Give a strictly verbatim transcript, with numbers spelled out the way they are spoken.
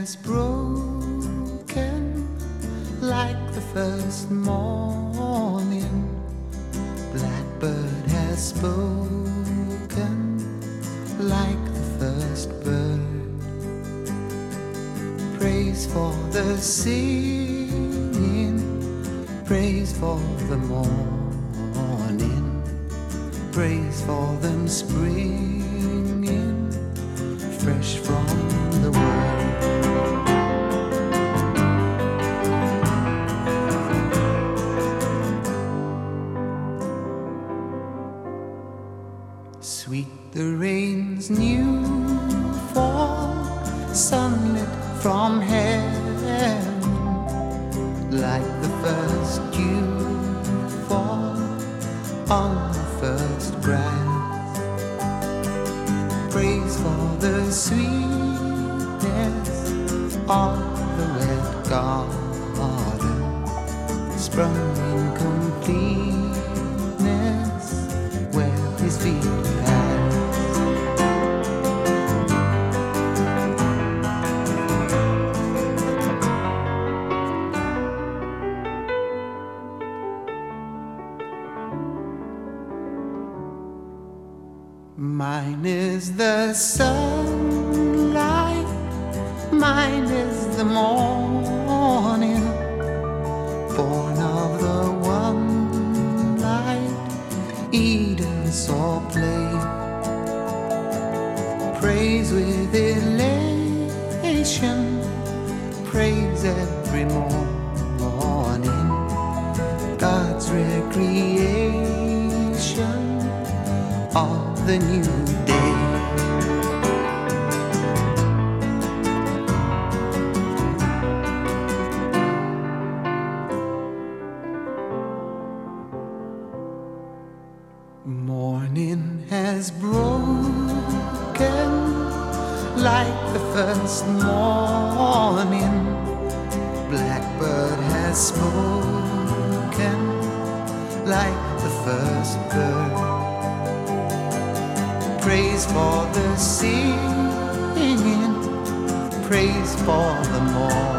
has broken like the first morning. Blackbird has spoken like the first bird. Praise for the singing, praise for the morning, praise for them springing fresh from the world. Sweet the rain's new fall, sunlit from heaven, like the first dew fall on the first grass. Praise for the sweetness of the red garden, sprung in completeness where his feet mine is the sunlight, mine is the morning, born of the one light Eden saw play. Praise with elation, praise every morning, God's recreation of the new day. Morning has broken like the first morning. Blackbird has spoken like the first bird. Praise for the singing, praise for the morning.